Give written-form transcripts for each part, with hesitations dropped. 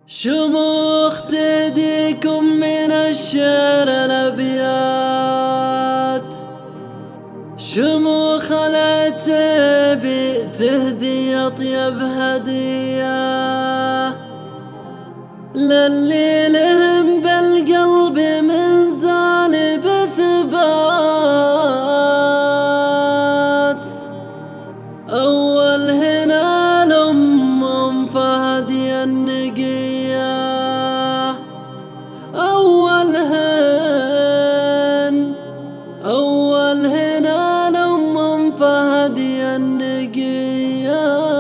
شموخ تهديكم من الشعر الأبيات، شموخ العتاب تهدي أطيب هدية للي لهم بالقلب من زالب ثبات. أول هنا لأم فهد النقية، أول هنا لأم فهد النقية.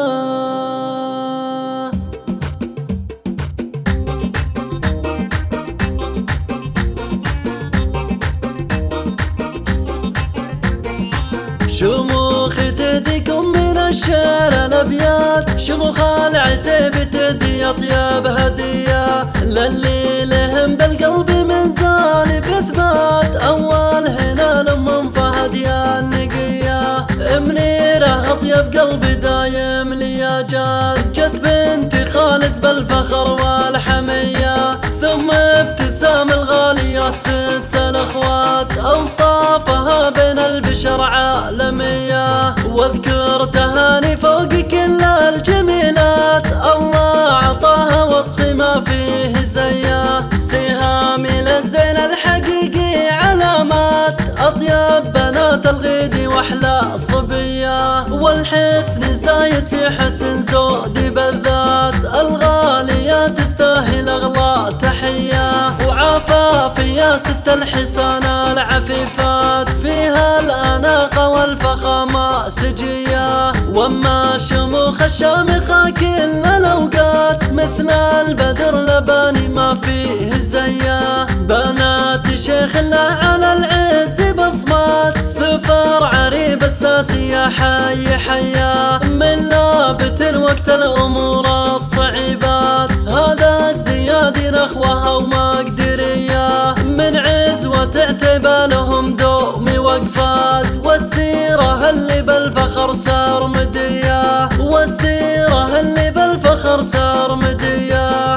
شموخ تهديكم من الشعر الأبيات، شموخ العتاب تهدي أطيب هدية للي لهم بالقلب من زالب إثبات. أول هنا لأم فهد النقية، منيرة أطيب قلبي دايم لي جات، جت بنت خالد بالفخر والحمية، ثم ابتسام الغالية ست الأخوات، أوصافها بين البشر عالمية، واذكر تهاني فوق كل الجميلات، الله عطاها وصف ما فيه زيه، سهام للزين الحقيقي علامات، أطيب بنات الغيد وأحلى صبية، والحسن زايد في حسن زودي بالذات، الغالية تستاهل أغلى تحية، وعافاف يا ست الحسان العفيفات، فيها الأناقة والفخامة سجية، وما شموخ الشامخة كل الأوقات، مثل البدر لباني ما فيه زيه، بنات شيخ الله على العز بصمات، سفر عريب الساسية حي حيا، من لابت وقت الأمور الصعيبات، هذا الزيادي نخوها ومقدرية، من عزوة عتبة لهم دوم وقفات، والسيرة اللي بالفخر سرمدية، والسيرة اللي بالفخر سرمدية.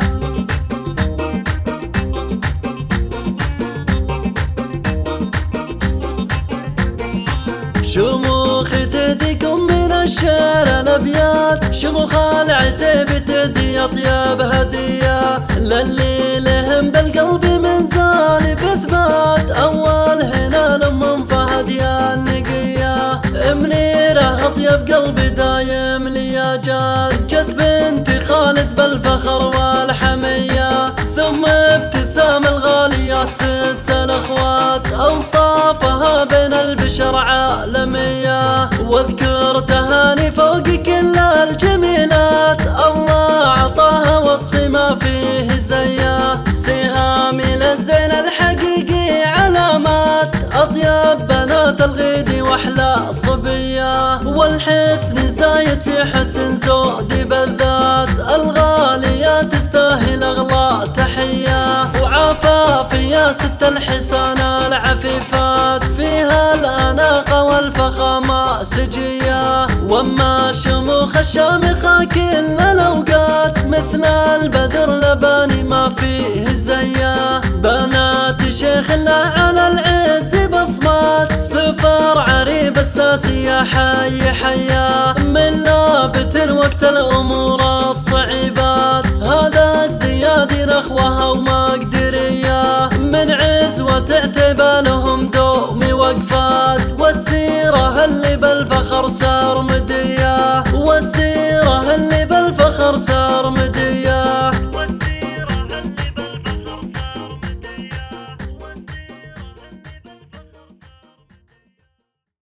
شموخ تهديكم من الشعر الأبيات، شموخ العتاب تهدي أطيب هدية للي لهم بالقلب من زالب إثبات. أول هنا لأم فهد النقية، منيرة أطيب قلبي دايم لي جات، جت بنت خالد بالفخر والحمية، ثم ابتسام الغالية ست الأخوات، أوصافها بين البشر عالمية، واذكر تهاني فوق كل الجميلات، الله عطاها وصف ما فيه زيه، سهام للزين الحقيقي علامات، أطيب بنات الغيد وأحلى صبية، والحسن زايد في حسن زودي بالذات، الغالية تستاهل أغلى تحية، وعافاف يا ست الحسان العفيفات، فيها الأناقة والفخامة سجية، وما شموخ الشامخة كل الأوقات، مثل البدر لباني ما فيه زيه، بنات شيخ الله على العز بصمات، سفر عريب الساسية حي حيا، من لابت وقت الأمور الصعيبات، هذا الزيادي نخوها ومقدرية، من عزوة عتبة لهم دوم وقفات، والسيرة اللي بالفخر سرمدية، والسيرة اللي بالفخر سرمدية.